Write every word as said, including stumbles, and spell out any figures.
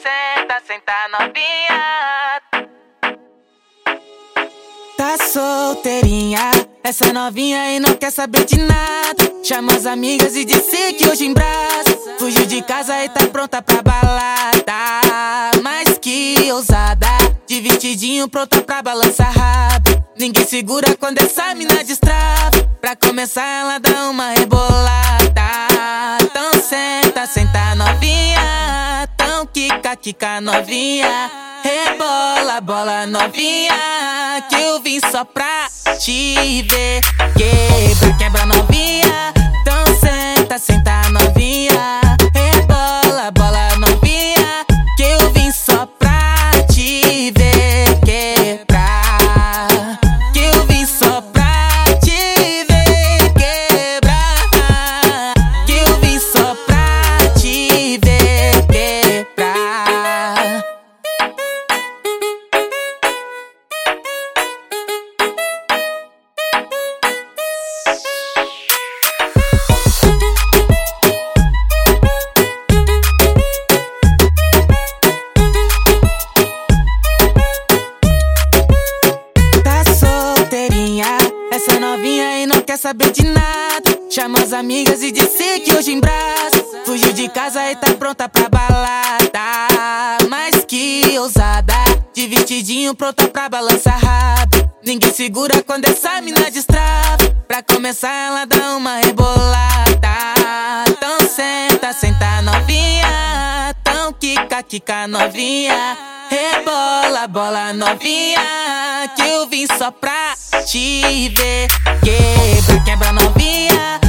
senta, senta novinha. Tá solteirinha, essa novinha aí não quer saber de nada. Chama as amigas e disse que hoje em braço fugiu de casa e tá pronta pra balada. Mas que ousada, de vestidinho pronta pra balançar rápido. Ninguém segura quando essa mina destrava. Pra começar ela dá uma rebolada. Então senta, senta novinha. Então quica, quica novinha. Rebola, bola novinha, que eu vim só pra te ver. Quebra, quebra novinha. Então senta, senta novinha. Rebola, bola novinha, que eu vim só pra te ver. Quebrar, que eu vim só pra te ver. Quebrar, que eu vim só pra te ver. Quebrar. Essa novinha aí não quer saber de nada. Chama as amigas e disse que hoje em braço fugiu de casa e tá pronta pra balada. Mas que ousada, de vestidinho pronta pra balançar rápido. Ninguém segura quando essa mina destrava. Pra começar ela dá uma rebolada. Então senta, senta novinha. Então quica, quica novinha. Rebola, bola novinha, que eu vim só pra te ver. Quebra, quebra novinha.